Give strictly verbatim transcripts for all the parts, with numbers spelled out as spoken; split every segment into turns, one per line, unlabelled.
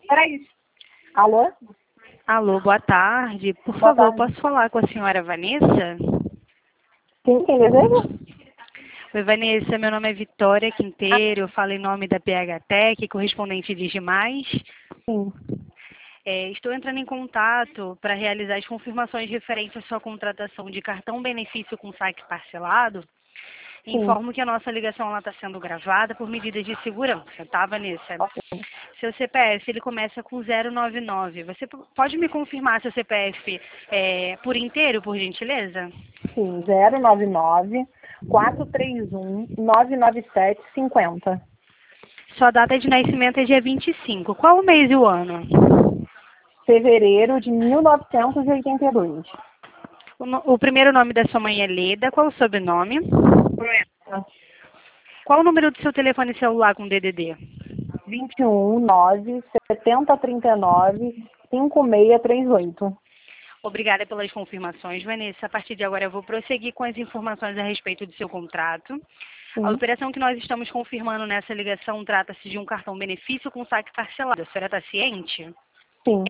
Peraí. Alô?
Alô, boa tarde. Por
Boa
favor,
tarde.
posso falar com a senhora Vanessa?
Quem, quem deseja?
Oi, Vanessa, meu nome é Vitória Quinteiro, eu falo em nome da P H Tech, correspondente de Digimais.
Sim.
É, estou entrando em contato para realizar as confirmações referentes à sua contratação de cartão benefício com saque parcelado.
Sim.
Informo que a nossa ligação está sendo gravada por medidas de segurança, tá, Vanessa?
Ok.
Seu C P F, ele começa com zero nove nove. Você p- pode me confirmar seu C P F é, por inteiro, por gentileza?
Sim. zero nove nove, quatro três um, nove nove sete, cinquenta.
Sua data de nascimento é dia vinte e cinco. Qual o mês e o ano?
Fevereiro de mil novecentos e oitenta e dois.
O, no- o primeiro nome da sua mãe é Leda. Qual o sobrenome?
Proença.
Qual o número do seu telefone celular com D D D?
vinte e um, nove, setenta, trinta e nove, cinquenta e seis trinta e oito.
Obrigada pelas confirmações, Vanessa. A partir de agora eu vou prosseguir com as informações a respeito do seu contrato. A
Sim.
operação que nós estamos confirmando nessa ligação trata-se de um cartão benefício com saque parcelado. A senhora está ciente?
Sim.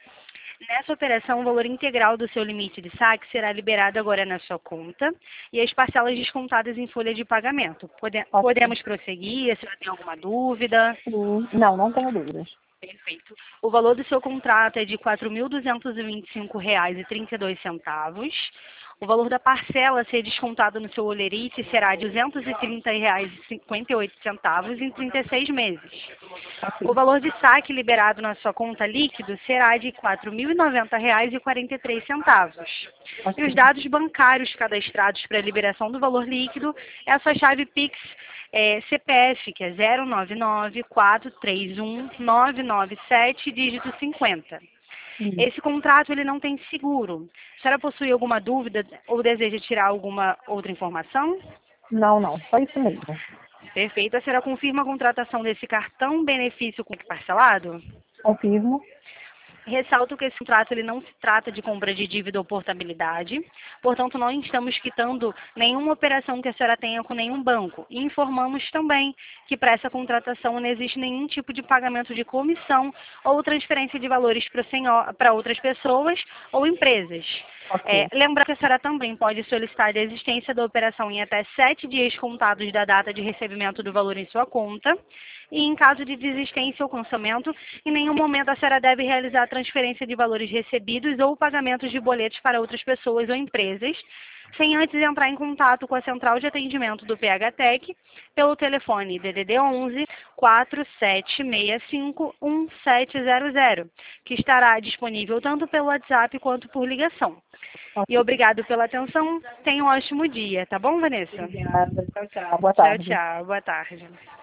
Nessa operação, o valor integral do seu limite de saque será liberado agora na sua conta e as parcelas descontadas em folha de pagamento. Pode-
Ok.
podemos prosseguir? A senhora tem alguma dúvida?
Sim. Não, não tenho dúvidas.
Perfeito. O valor do seu contrato é de quatro mil duzentos e vinte e cinco reais e trinta e dois centavos. O valor da parcela a ser descontado no seu holerite será de duzentos e trinta reais e cinquenta e oito centavos em trinta e seis meses.
Ok.
O valor de saque liberado na sua conta líquido será de quatro mil e noventa reais e quarenta e três centavos. E
Ok.
os dados bancários cadastrados para a liberação do valor líquido é a sua chave Pix é, C P F, que é zero nove nove, quatro três um, nove nove sete, dígito cinquenta.
Sim.
Esse contrato ele não tem seguro. A senhora possui alguma dúvida ou deseja tirar alguma outra informação?
Não, não. Só isso mesmo.
Perfeito. A senhora confirma a contratação desse cartão benefício com parcelado?
Confirmo.
Ressalto que esse contrato ele não se trata de compra de dívida ou portabilidade, portanto, não estamos quitando nenhuma operação que a senhora tenha com nenhum banco. E informamos também que para essa contratação não existe nenhum tipo de pagamento de comissão ou transferência de valores para senhor- para outras pessoas ou empresas. É,
Ok.
lembrar que a senhora também pode solicitar a existência da operação em até sete dias contados da data de recebimento do valor em sua conta. E em caso de desistência ou cancelamento, em nenhum momento a senhora deve realizar a transferência de valores recebidos ou pagamentos de boletos para outras pessoas ou empresas, sem antes entrar em contato com a central de atendimento do P H Tech pelo telefone D D D onze, quatro sete seis cinco, um sete zero zero, que estará disponível tanto pelo WhatsApp quanto por ligação. E
Ok.
obrigado pela atenção. Tenha um ótimo dia, tá bom, Vanessa?
Obrigada. Tchau, tchau. Boa
Tchau,
tarde.
tchau. Boa tarde.